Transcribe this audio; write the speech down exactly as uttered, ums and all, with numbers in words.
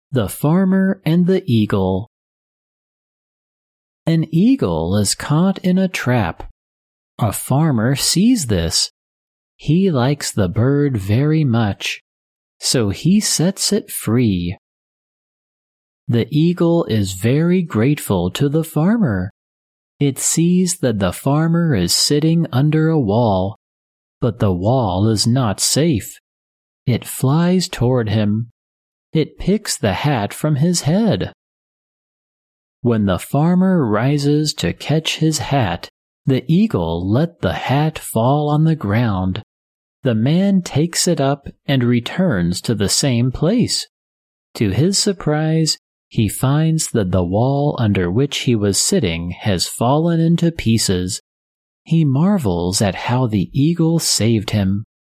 The Farmer and the Eagle. An eagle is caught in a trap. A farmer sees this. He likes the bird very much, so he sets it free. The eagle is very grateful to the farmer. It sees that the farmer is sitting under a wall, but the wall is not safe. It flies toward him. It picks the hat from his head. When the farmer rises to catch his hat, the eagle let the hat fall on the ground. The man takes it up and returns to the same place. To his surprise, he finds that the wall under which he was sitting has fallen into pieces. He marvels at how the eagle saved him.